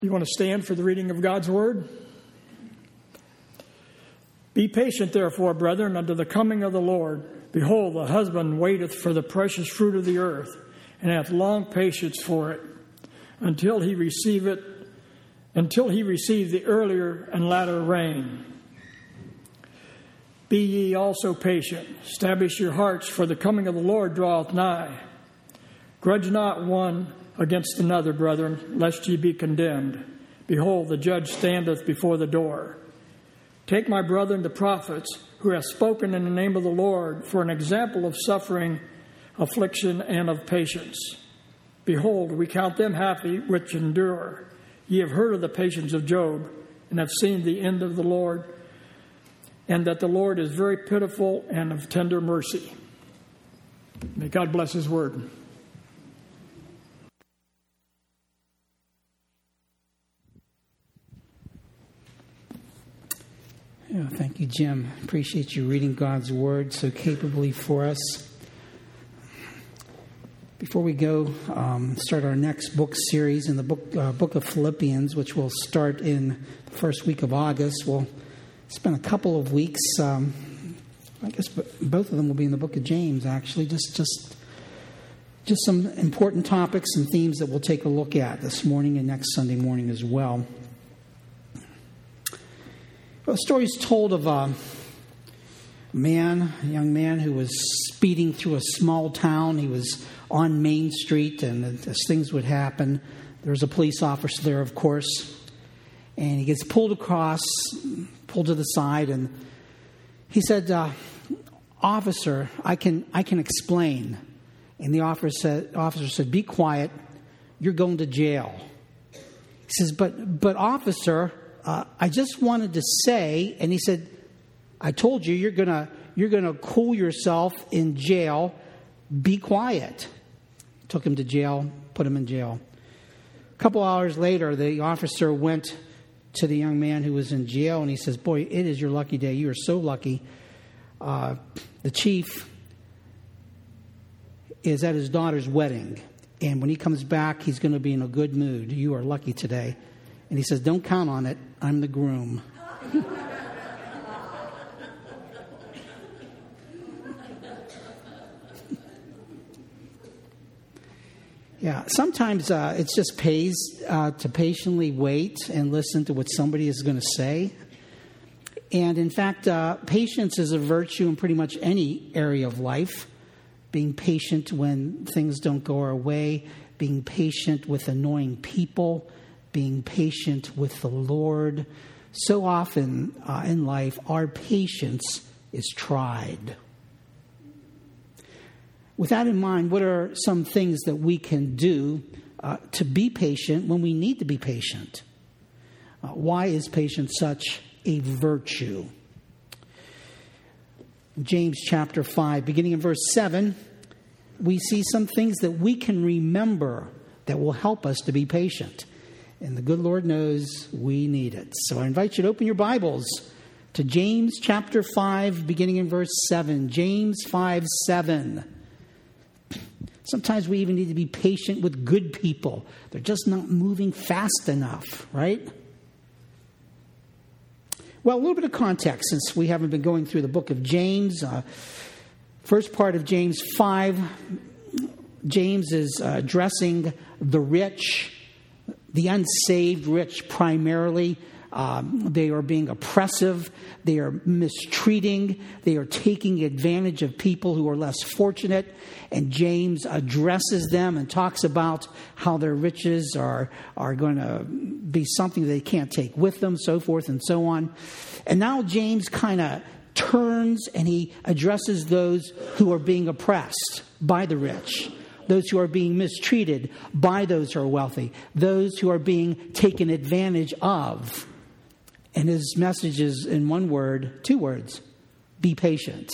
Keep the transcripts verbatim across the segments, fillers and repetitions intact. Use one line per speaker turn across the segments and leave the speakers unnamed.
You want to stand for the reading of God's Word? Be patient, therefore, brethren, unto the coming of the Lord. Behold, the husband waiteth for the precious fruit of the earth, and hath long patience for it, until he receive it, until he receive the earlier and latter rain. Be ye also patient. Establish your hearts, for the coming of the Lord draweth nigh. Grudge not one against another, brethren, lest ye be condemned. Behold, the judge standeth before the door. Take my brethren the prophets, who have spoken in the name of the Lord, for an example of suffering, affliction, and of patience. Behold, we count them happy which endure. Ye have heard of the patience of Job, and have seen the end of the Lord, and that the Lord is very pitiful and of tender mercy. May God bless His word.
Oh, thank you, Jim. Appreciate you reading God's Word so capably for us. Before we go um, start our next book series in the book uh, book of Philippians, which will start in the first week of August, we'll spend a couple of weeks. Um, I guess both of them will be in the book of James. Actually, just just just some important topics and themes that we'll take a look at this morning and next Sunday morning as well. Well, the story is told of a man, a young man who was speeding through a small town. He was on Main Street, and as things would happen, there was a police officer there, of course, and he gets pulled across, pulled to the side, and he said, uh, "Officer, I can I can explain." And the officer said, officer said, "Be quiet. You're going to jail." He says, "But but officer." Uh, I just wanted to say, and he said, "I told you you're gonna you're gonna cool yourself in jail. Be quiet." Took him to jail, put him in jail. A couple hours later, the officer went to the young man who was in jail, and he says, "Boy, it is your lucky day. You are so lucky. Uh, the chief is at his daughter's wedding, and when he comes back, he's going to be in a good mood. You are lucky today." And he says, "Don't count on it. I'm the groom." Yeah, sometimes uh, it just pays uh, to patiently wait and listen to what somebody is going to say. And in fact, uh, patience is a virtue in pretty much any area of life. Being patient when things don't go our way, being patient with annoying people, being patient with the Lord. So often uh, in life, our patience is tried. With that in mind, what are some things that we can do uh, to be patient when we need to be patient? Uh, why is patience such a virtue? James chapter five, beginning in verse seven, we see some things that we can remember that will help us to be patient. And the good Lord knows we need it. So I invite you to open your Bibles to James chapter five, beginning in verse seven. James five, seven. Sometimes we even need to be patient with good people. They're just not moving fast enough, right? Well, a little bit of context, since we haven't been going through the book of James. Uh, first part of James five, James is uh, addressing the rich, the unsaved rich primarily. Um, they are being oppressive. They are mistreating. They are taking advantage of people who are less fortunate. And James addresses them and talks about how their riches are, are going to be something they can't take with them, so forth and so on. And now James kind of turns and he addresses those who are being oppressed by the rich. Those who are being mistreated by those who are wealthy. Those who are being taken advantage of. And his message is in one word, two words: be patient.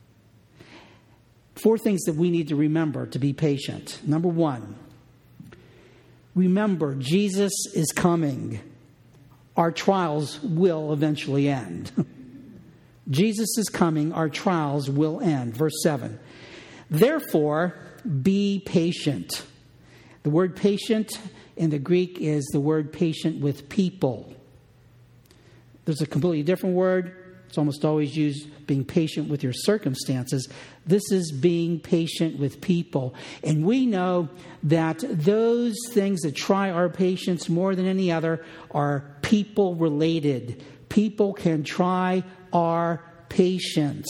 Four things that we need to remember to be patient. Number one, remember Jesus is coming. Our trials will eventually end. Jesus is coming. Our trials will end. Verse seven. Therefore, be patient. The word patient in the Greek is the word patient with people. There's a completely different word. It's almost always used, being patient with your circumstances. This is being patient with people. And we know that those things that try our patience more than any other are people related. People can try our patience.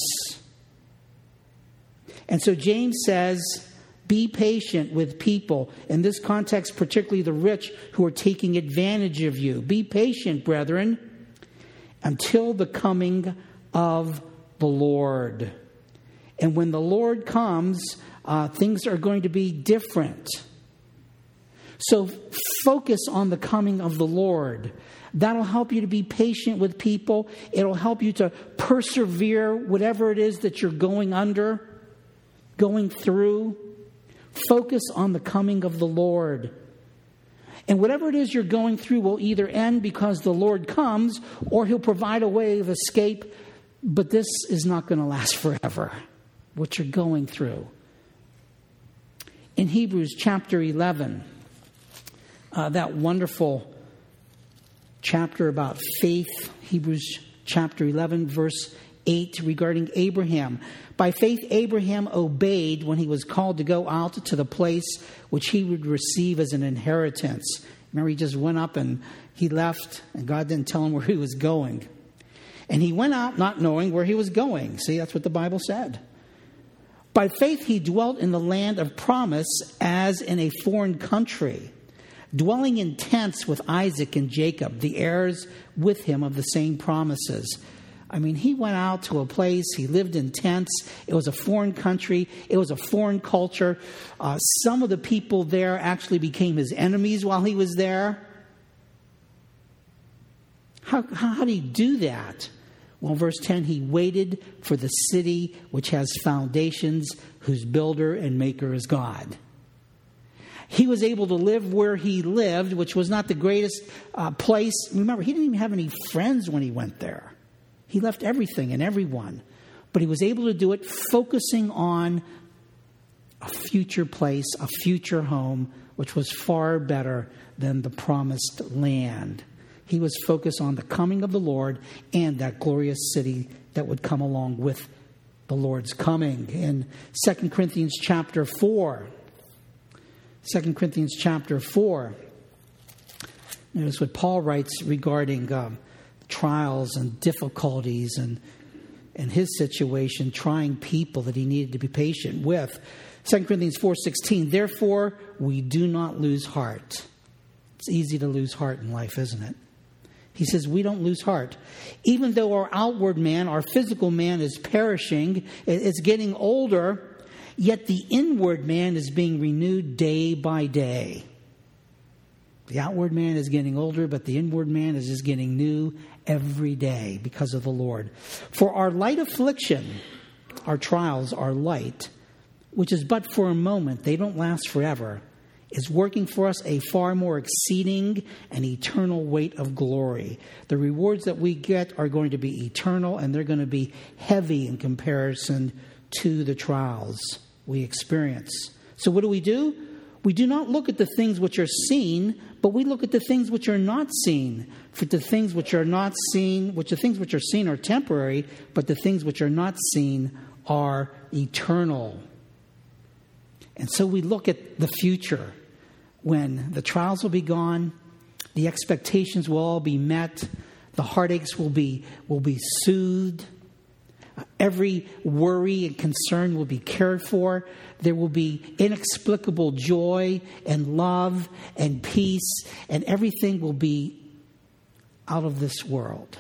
And so James says, be patient with people. In this context, particularly the rich who are taking advantage of you. Be patient, brethren, until the coming of the Lord. And when the Lord comes, uh, things are going to be different. So focus on the coming of the Lord. That'll help you to be patient with people. It'll help you to persevere whatever it is that you're going under, going through. Focus on the coming of the Lord. And whatever it is you're going through will either end because the Lord comes, or He'll provide a way of escape. But this is not going to last forever, what you're going through. In Hebrews chapter eleven, uh, that wonderful chapter about faith, Hebrews chapter eleven, verse eight, regarding Abraham. By faith, Abraham obeyed when he was called to go out to the place which he would receive as an inheritance. Remember, he just went up and he left, and God didn't tell him where he was going. And he went out not knowing where he was going. See, that's what the Bible said. By faith, he dwelt in the land of promise as in a foreign country, dwelling in tents with Isaac and Jacob, the heirs with him of the same promises. I mean, he went out to a place, he lived in tents. It was a foreign country. It was a foreign culture. Uh, some of the people there actually became his enemies while he was there. How, how, how did he do that? Well, verse ten, he waited for the city which has foundations, whose builder and maker is God. He was able to live where he lived, which was not the greatest uh, place. Remember, he didn't even have any friends when he went there. He left everything and everyone. But he was able to do it focusing on a future place, a future home, which was far better than the promised land. He was focused on the coming of the Lord and that glorious city that would come along with the Lord's coming. In Second Corinthians chapter four, Second Corinthians chapter four, notice what Paul writes regarding um, trials and difficulties and, and his situation, trying people that he needed to be patient with. Second Corinthians four sixteen, therefore we do not lose heart. It's easy to lose heart in life, isn't it? He says we don't lose heart. Even though our outward man, our physical man is perishing, it's getting older, yet the inward man is being renewed day by day. The outward man is getting older, but the inward man is just getting new every day because of the Lord. For our light affliction, our trials are light, which is but for a moment, they don't last forever, is working for us a far more exceeding and eternal weight of glory. The rewards that we get are going to be eternal, and they're going to be heavy in comparison to the trials we experience. So what do we do? We do not look at the things which are seen, but we look at the things which are not seen. For the things which are not seen, which the things which are seen are temporary, but the things which are not seen are eternal. And so we look at the future, when the trials will be gone, the expectations will all be met, the heartaches will be will be soothed, every worry and concern will be cared for. There will be inexplicable joy and love and peace, and everything will be out of this world.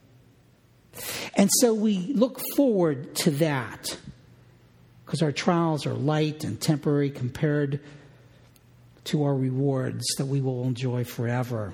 And so we look forward to that, because our trials are light and temporary compared to our rewards that we will enjoy forever.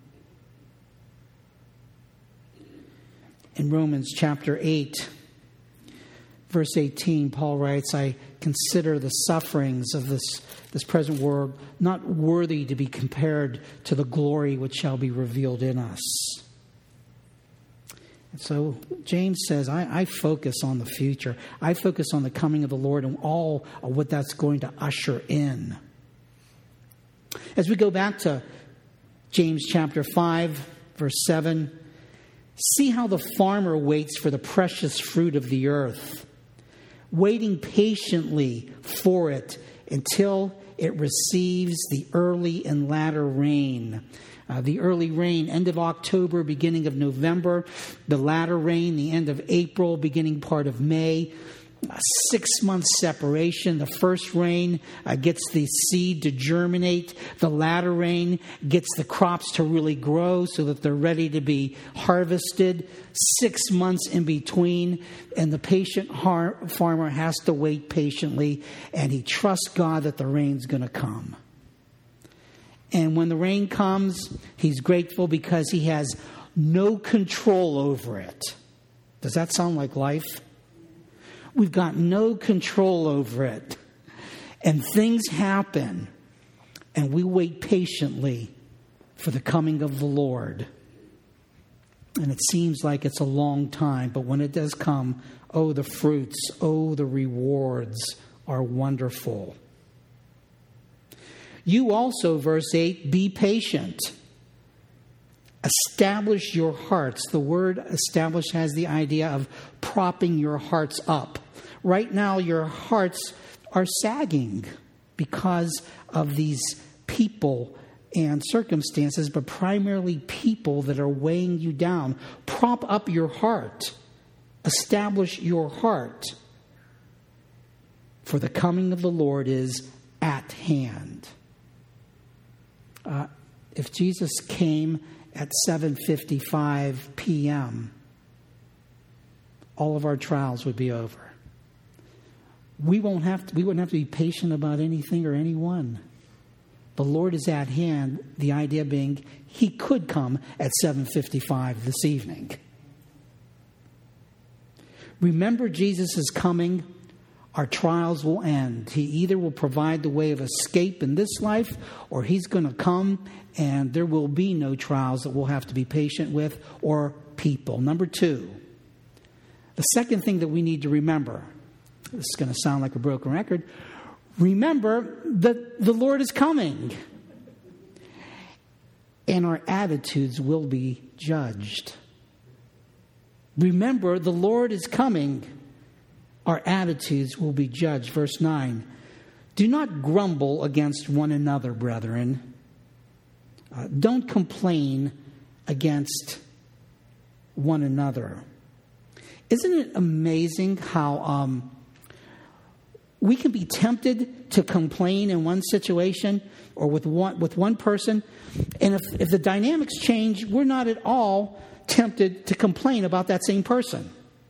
In Romans chapter eight, verse eighteen, Paul writes, I consider the sufferings of this, this present world not worthy to be compared to the glory which shall be revealed in us. And so James says, I, I focus on the future. I focus on the coming of the Lord and all of what that's going to usher in. As we go back to James chapter five, verse seven, see how the farmer waits for the precious fruit of the earth, waiting patiently for it until it receives the early and latter rain. Uh, the early rain, end of October, beginning of November. The latter rain, the end of April, beginning part of May. A six-month separation. The first rain uh, gets the seed to germinate. The latter rain gets the crops to really grow so that they're ready to be harvested. Six months in between, and the patient har- farmer has to wait patiently, and he trusts God that the rain's going to come. And when the rain comes, he's grateful because he has no control over it. Does that sound like life? We've got no control over it. And things happen. And we wait patiently for the coming of the Lord. And it seems like it's a long time. But when it does come, oh, the fruits, oh, the rewards are wonderful. You also, verse eight, be patient. Establish your hearts. The word establish has the idea of propping your hearts up. Right now, your hearts are sagging because of these people and circumstances, but primarily people that are weighing you down. Prop up your heart. Establish your heart. For the coming of the Lord is at hand. Uh, if Jesus came at seven fifty-five p.m., all of our trials would be over. We won't have to, we wouldn't have to be patient about anything or anyone. The Lord is at hand, the idea being he could come at seven fifty-five this evening. Remember, Jesus is coming. Our trials will end. He either will provide the way of escape in this life, or he's going to come and there will be no trials that we'll have to be patient with or people. Number two, the second thing that we need to remember, this is going to sound like a broken record, remember that the Lord is coming and our attitudes will be judged. Remember, the Lord is coming. Our attitudes will be judged. Verse nine, do not grumble against one another, brethren. Uh, don't complain against one another. Isn't it amazing how um, we can be tempted to complain in one situation or with one, with one person, and if, if the dynamics change, we're not at all tempted to complain about that same person.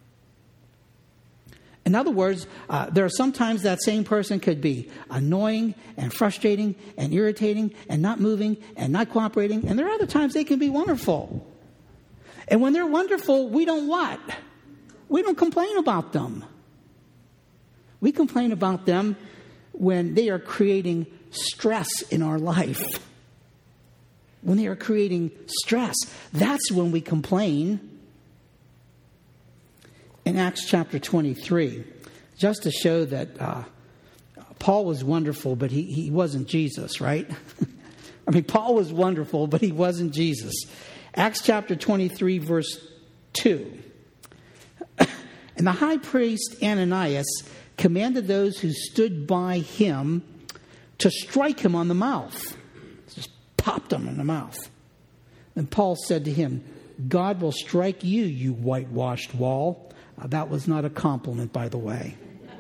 In other words, uh, there are sometimes that same person could be annoying and frustrating and irritating and not moving and not cooperating. And there are other times they can be wonderful. And when they're wonderful, we don't what? We don't complain about them. We complain about them when they are creating stress in our life. When they are creating stress, that's when we complain. In Acts chapter twenty-three, just to show that uh, Paul was wonderful, but he, he wasn't Jesus, right? I mean, Paul was wonderful, but he wasn't Jesus. Acts chapter twenty-three, verse two. And the high priest Ananias commanded those who stood by him to strike him on the mouth. Just popped him in the mouth. Then Paul said to him, God will strike you, you whitewashed wall. Uh, that was not a compliment, by the way.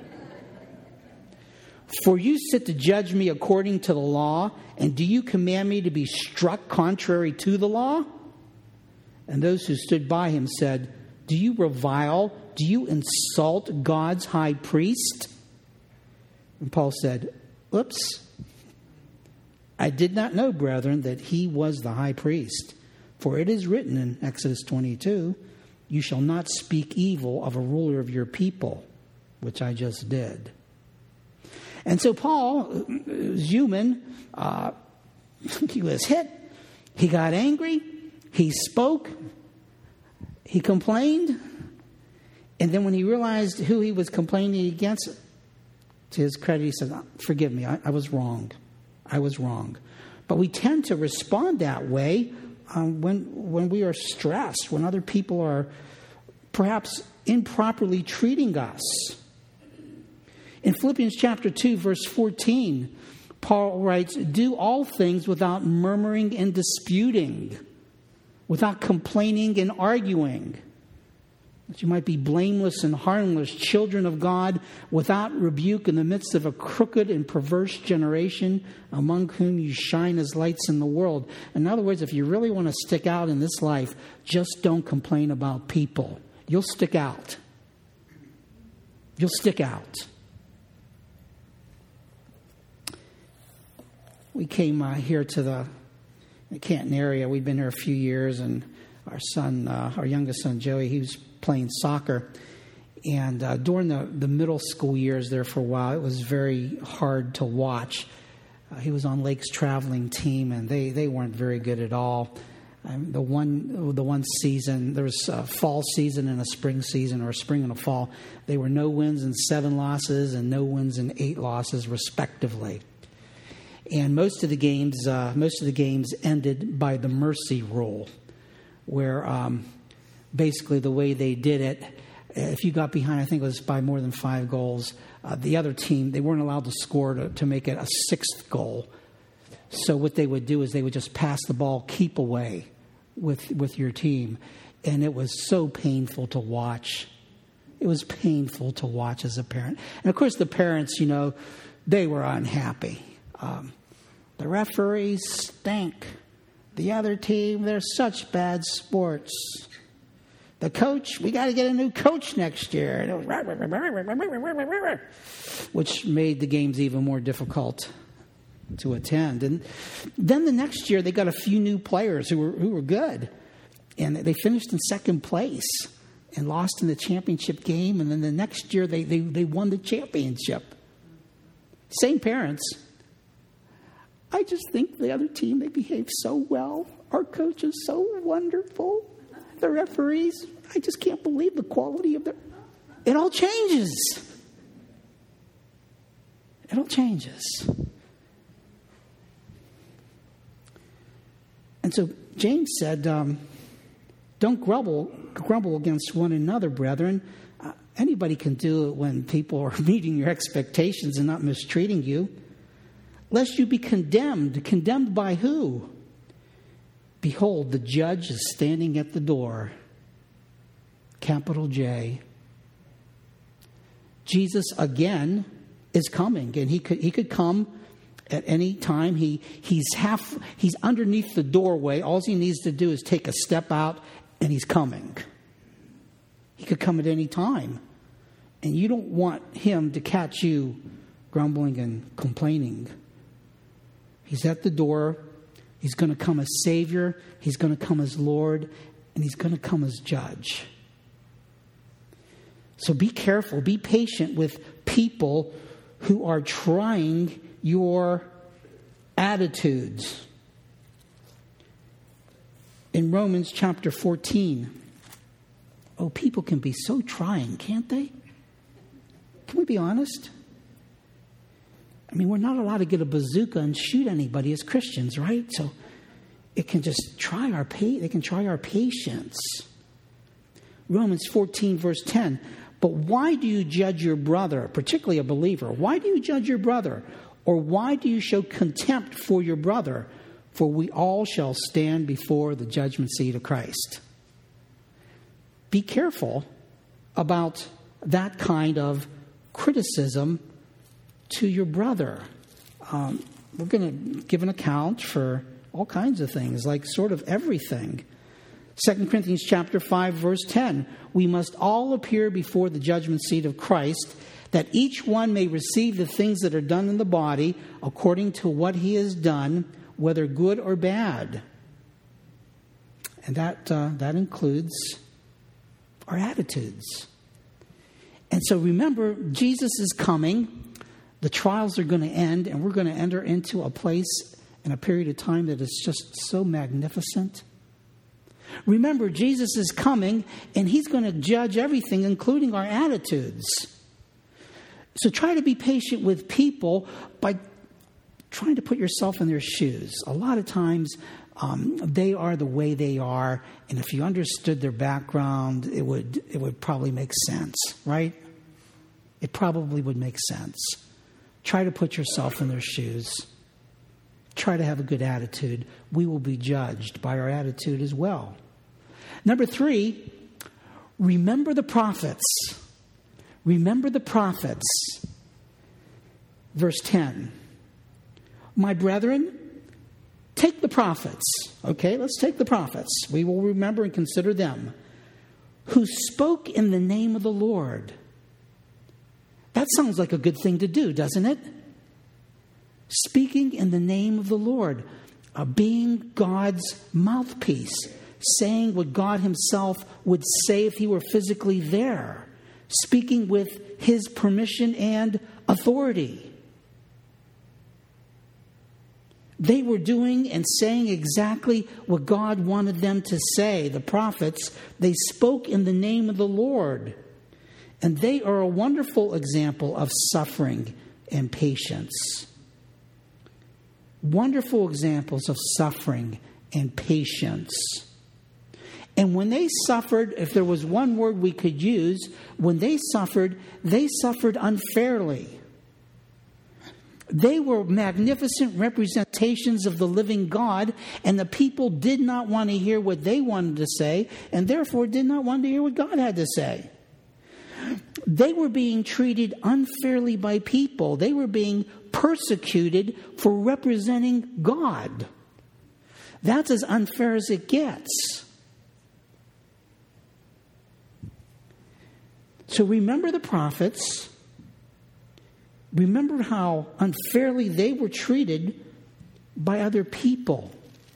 For you sit to judge me according to the law, and do you command me to be struck contrary to the law? And those who stood by him said, do you revile? Do you insult God's high priest? And Paul said, oops, I did not know, brethren, that he was the high priest. For it is written in Exodus twenty-two, you shall not speak evil of a ruler of your people, which I just did. And so Paul was human. Uh, he was hit. He got angry. He spoke. He complained. And then when he realized who he was complaining against, to his credit, he said, forgive me, I, I was wrong. I was wrong. But we tend to respond that way um, when when we are stressed, when other people are perhaps improperly treating us. In Philippians chapter two, verse fourteen, Paul writes, "Do all things without murmuring and disputing, without complaining and arguing, that you might be blameless and harmless, children of God, without rebuke in the midst of a crooked and perverse generation, among whom you shine as lights in the world." In other words, if you really want to stick out in this life, just don't complain about people. You'll stick out. You'll stick out. We came uh, here to the, the Canton area. We've been here a few years, and our son, uh, our youngest son, Joey, he was playing soccer. And uh, during the, the middle school years there for a while, it was very hard to watch. Uh, he was on Lake's traveling team, and they, they weren't very good at all. Um, the one the one season, there was a fall season and a spring season, or a spring and a fall. They were no wins and seven losses and no wins and eight losses, respectively. And most of the games, uh, most of the games ended by the mercy rule, where um, basically the way they did it, if you got behind, I think it was by more than five goals, uh, the other team, they weren't allowed to score to, to make it a sixth goal. So what they would do is they would just pass the ball, keep away with with your team. And it was so painful to watch. It was painful to watch as a parent. And of course the parents, you know, they were unhappy. Um, the referees stink. The other team, they're such bad sports. The coach, we got to get a new coach next year. Which made the games even more difficult to attend. And then the next year they got a few new players who were who were good, and they finished in second place and lost in the championship game. And then the next year they they, they won the championship. Same parents. I just think the other team, they behave so well. Our coach is so wonderful. The referees, I just can't believe the quality of their... It all changes. It all changes. And so James said, um, don't grumble, grumble against one another, brethren. Uh, anybody can do it when people are meeting your expectations and not mistreating you. Lest you be condemned. Condemned by who? Behold, the judge is standing at the door. Capital J. Jesus again is coming, and he could he could come at any time. He he's half he's underneath the doorway. All he needs to do is take a step out, and he's coming. He could come at any time, and you don't want him to catch you grumbling and complaining. He's at the door. He's going to come as Savior. He's going to come as Lord. And he's going to come as Judge. So be careful. Be patient with people who are trying your attitudes. In Romans chapter fourteen, oh, people can be so trying, can't they? Can we be honest? I mean, we're not allowed to get a bazooka and shoot anybody as Christians, right? So it can just try our pa- they can try our patience. Romans fourteen, verse ten. But why do you judge your brother, particularly a believer? Why do you judge your brother? Or why do you show contempt for your brother? For we all shall stand before the judgment seat of Christ. Be careful about that kind of criticism to your brother. Um, we're going to give an account for all kinds of things, like sort of everything. Second Corinthians chapter five, verse ten. We must all appear before the judgment seat of Christ, that each one may receive the things that are done in the body according to what he has done, whether good or bad. And that uh, that includes our attitudes. And so remember, Jesus is coming. The trials are going to end, and we're going to enter into a place and a period of time that is just so magnificent. Remember, Jesus is coming, and he's going to judge everything, including our attitudes. So try to be patient with people by trying to put yourself in their shoes. A lot of times, um, they are the way they are, and if you understood their background, it would it would probably make sense, right? It probably would make sense. Try to put yourself in their shoes. Try to have a good attitude. We will be judged by our attitude as well. Number three, remember the prophets. Remember the prophets. Verse ten. My brethren, take the prophets. Okay, let's take the prophets. We will remember and consider them. Who spoke in the name of the Lord. That sounds like a good thing to do, doesn't it? Speaking in the name of the Lord. Uh, being God's mouthpiece. Saying what God himself would say if he were physically there. Speaking with his permission and authority. They were doing and saying exactly what God wanted them to say. The prophets, they spoke in the name of the Lord. And they are a wonderful example of suffering and patience. Wonderful examples of suffering and patience. And when they suffered, if there was one word we could use, when they suffered, they suffered unfairly. They were magnificent representations of the living God, and the people did not want to hear what they wanted to say, and therefore did not want to hear what God had to say. They were being treated unfairly by people. They were being persecuted for representing God. That's as unfair as it gets. So remember the prophets. Remember how unfairly they were treated by other people.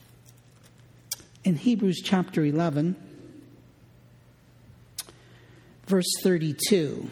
In Hebrews chapter eleven, verse thirty-two.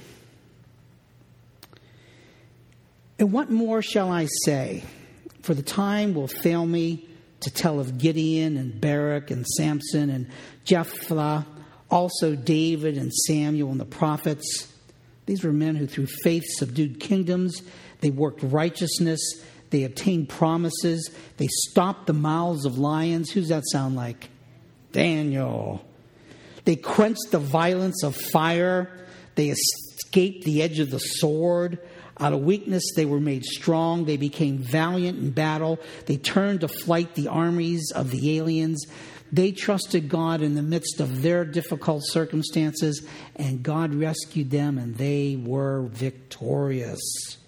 And what more shall I say? For the time will fail me to tell of Gideon and Barak and Samson and Jephthah, also David and Samuel and the prophets. These were men who through faith subdued kingdoms. They worked righteousness. They obtained promises. They stopped the mouths of lions. Who's that sound like? Daniel. They quenched the violence of fire. They escaped the edge of the sword. Out of weakness, they were made strong. They became valiant in battle. They turned to flight the armies of the aliens. They trusted God in the midst of their difficult circumstances, and God rescued them, and they were victorious.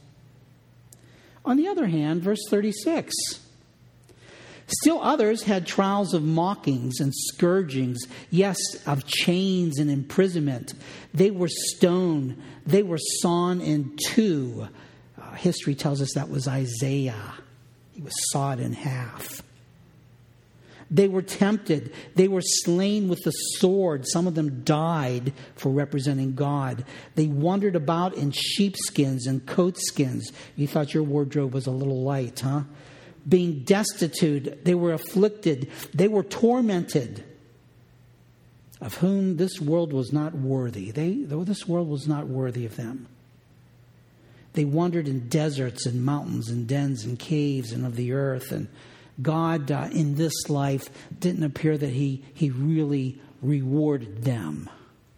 On the other hand, verse thirty-six. Still others had trials of mockings and scourgings, yes, of chains and imprisonment. They were stoned. They were sawn in two. Uh, history tells us that was Isaiah. He was sawed in half. They were tempted. They were slain with the sword. Some of them died for representing God. They wandered about in sheepskins and coatskins. You thought your wardrobe was a little light, huh? Being destitute, they were afflicted. They were tormented. Of whom this world was not worthy. They, though this world was not worthy of them. They wandered in deserts and mountains and dens and caves and of the earth, and God, uh, in this life, didn't appear that he, he really rewarded them.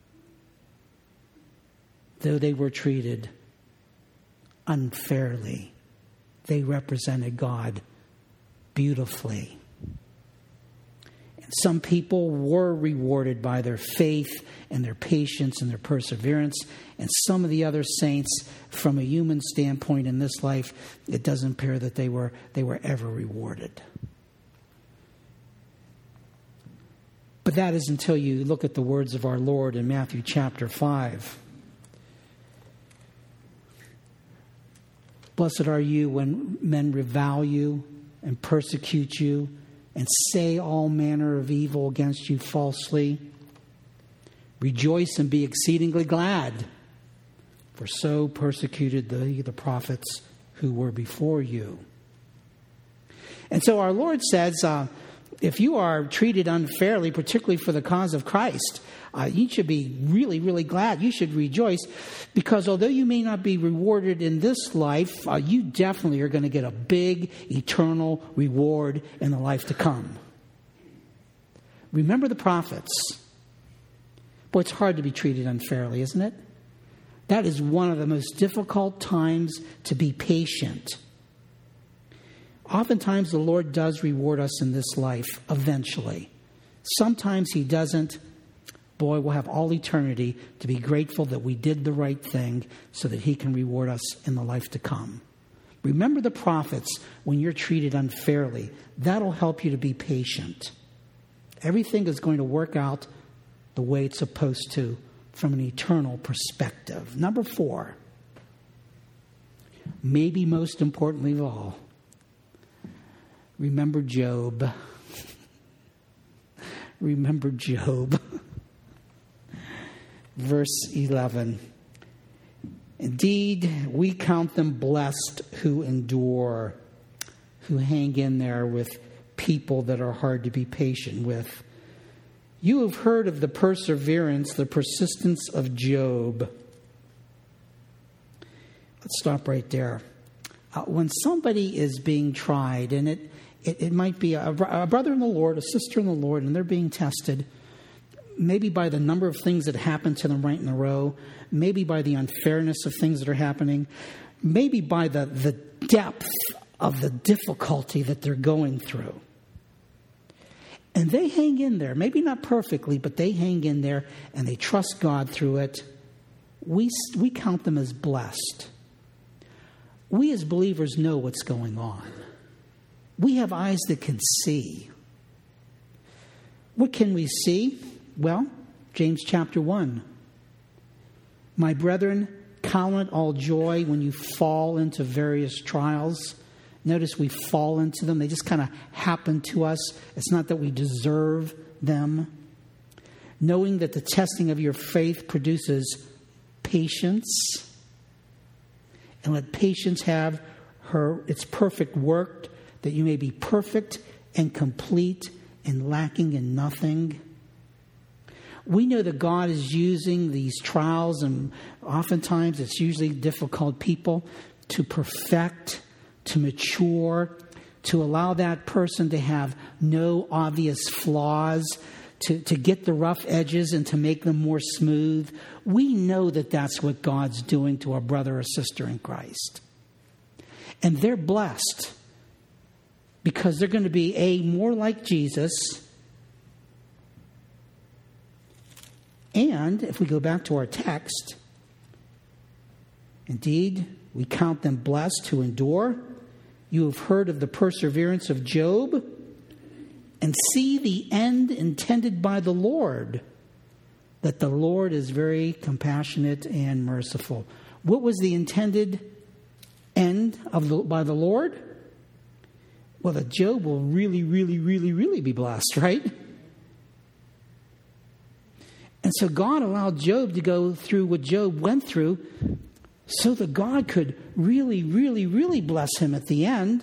Though they were treated unfairly, they represented God beautifully. And some people were rewarded by their faith and their patience and their perseverance. And some of the other saints, from a human standpoint in this life, it doesn't appear that they were they were ever rewarded. But that is until you look at the words of our Lord in Matthew chapter five. Blessed are you when men revile you and persecute you and say all manner of evil against you falsely. Rejoice and be exceedingly glad, for so persecuted the, the prophets who were before you. And so our Lord says, uh, if you are treated unfairly, particularly for the cause of Christ, uh, you should be really, really glad. You should rejoice, because although you may not be rewarded in this life, uh, you definitely are going to get a big eternal reward in the life to come. Remember the prophets. Boy, it's hard to be treated unfairly, isn't it? That is one of the most difficult times to be patient. Oftentimes, the Lord does reward us in this life eventually. Sometimes He doesn't. Boy, we'll have all eternity to be grateful that we did the right thing so that He can reward us in the life to come. Remember the prophets when you're treated unfairly. That'll help you to be patient. Everything is going to work out the way it's supposed to from an eternal perspective. Number four, maybe most importantly of all, remember Job. Remember Job. Verse eleven. Indeed, we count them blessed who endure, who hang in there with people that are hard to be patient with. You have heard of the perseverance, the persistence of Job. Let's stop right there. Uh, when somebody is being tried, and it, it, it might be a, a brother in the Lord, a sister in the Lord, and they're being tested, maybe by the number of things that happen to them right in a row, maybe by the unfairness of things that are happening, maybe by the, the depth of the difficulty that they're going through. And they hang in there, maybe not perfectly, but they hang in there and they trust God through it. We, we count them as blessed. We as believers know what's going on. We have eyes that can see. What can we see? Well, James chapter one. My brethren, count it all joy when you fall into various trials. Notice we fall into them. They just kind of happen to us. It's not that we deserve them. Knowing that the testing of your faith produces patience. And let patience have her its perfect work, that you may be perfect and complete and lacking in nothing. We know that God is using these trials, and oftentimes it's usually difficult people, to perfect, to mature, to allow that person to have no obvious flaws, to, to get the rough edges and to make them more smooth. We know that that's what God's doing to our brother or sister in Christ. And they're blessed because they're going to be, A, more like Jesus. And if we go back to our text, indeed, we count them blessed who endure. You have heard of the perseverance of Job, and see the end intended by the Lord, that the Lord is very compassionate and merciful. What was the intended end of the, by the Lord? Well, that Job will really, really, really, really be blessed, right? And so God allowed Job to go through what Job went through so that God could really, really, really bless him at the end.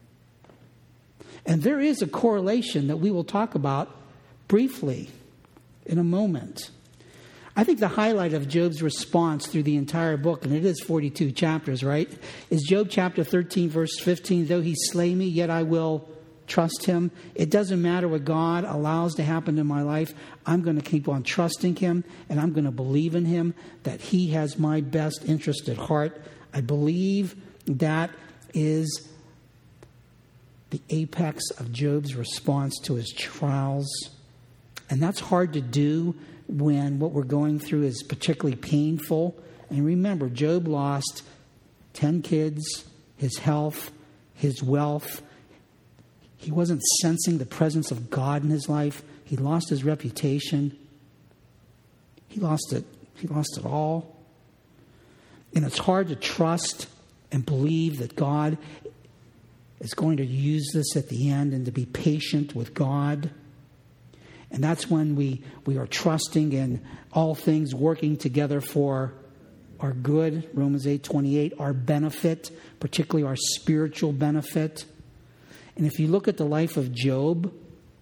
And there is a correlation that we will talk about briefly in a moment. I think the highlight of Job's response through the entire book, and it is forty-two chapters, right, is Job chapter thirteen, verse fifteen. Though he slay me, yet I will trust him. It doesn't matter what God allows to happen in my life. I'm going to keep on trusting him, and I'm going to believe in him that he has my best interest at heart. I believe that is the apex of Job's response to his trials. And that's hard to do when what we're going through is particularly painful. And remember, Job lost ten kids, his health, his wealth. He wasn't sensing the presence of God in his life. He lost his reputation. He lost it. He lost it all. And it's hard to trust and believe that God is going to use this at the end and to be patient with God. And that's when we, we are trusting in all things working together for our good, Romans eight twenty-eight, our benefit, particularly our spiritual benefit. And if you look at the life of Job,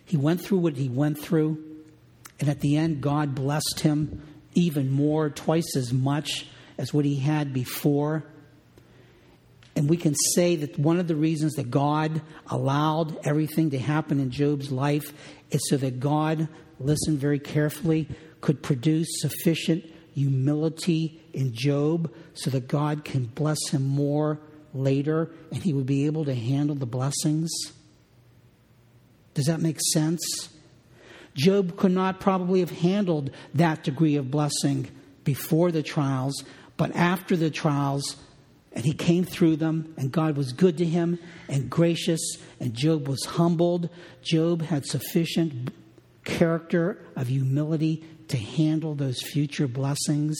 He went through what he went through, and at the end, God blessed him even more, twice as much as what he had before. And we can say that one of the reasons that God allowed everything to happen in Job's life is so that God, listen very carefully, could produce sufficient humility in Job so that God can bless him more later and he would be able to handle the blessings. Does that make sense? Job could not probably have handled that degree of blessing before the trials, but after the trials, and he came through them, and God was good to him and gracious, and Job was humbled. Job had sufficient character of humility to handle those future blessings.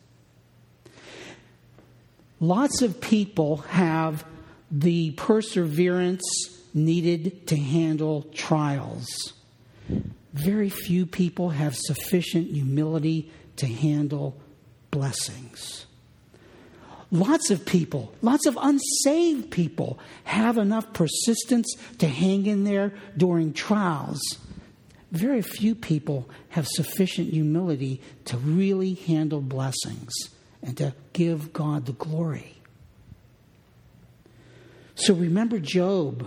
Lots of people have the perseverance needed to handle trials. Very few people have sufficient humility to handle blessings. Lots of people, lots of unsaved people have enough persistence to hang in there during trials. Very few people have sufficient humility to really handle blessings and to give God the glory. So remember Job.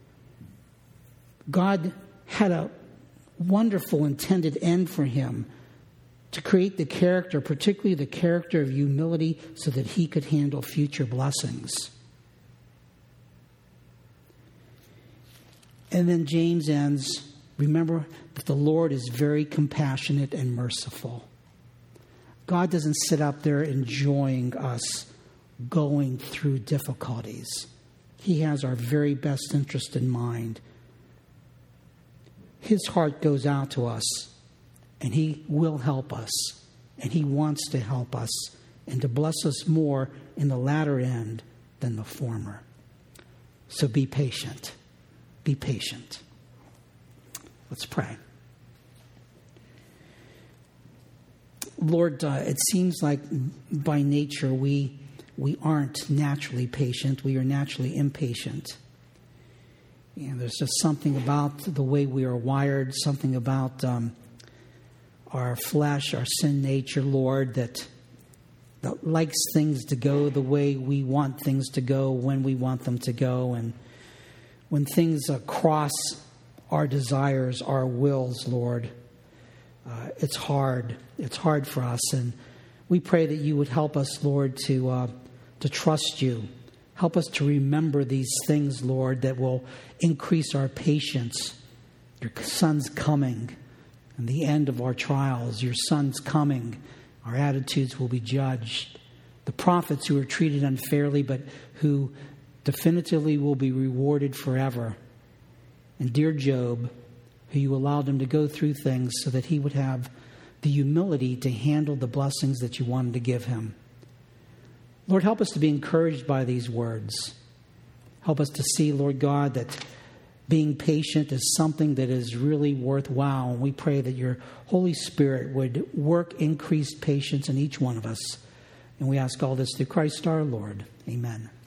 God had a wonderful intended end for him to create the character, particularly the character of humility, so that he could handle future blessings. And then James ends, remember that the Lord is very compassionate and merciful. God doesn't sit up there enjoying us going through difficulties. He has our very best interest in mind. His heart goes out to us, and he will help us, and he wants to help us and to bless us more in the latter end than the former. So be patient. Be patient. Let's pray. Lord, uh, it seems like by nature we we aren't naturally patient. We are naturally impatient. And there's just something about the way we are wired, something about um, our flesh, our sin nature, Lord, that, that likes things to go the way we want things to go, when we want them to go. And when things uh, cross our desires, our wills, Lord, uh, it's hard. It's hard for us. And we pray that you would help us, Lord, to uh, to trust you. Help us to remember these things, Lord, that will increase our patience. Your Son's coming, and the end of our trials. Your Son's coming. Our attitudes will be judged. The prophets who are treated unfairly, but who definitively will be rewarded forever. And dear Job, who you allowed him to go through things so that he would have the humility to handle the blessings that you wanted to give him. Lord, help us to be encouraged by these words. Help us to see, Lord God, that being patient is something that is really worthwhile. And we pray that your Holy Spirit would work increased patience in each one of us. And we ask all this through Christ our Lord. Amen.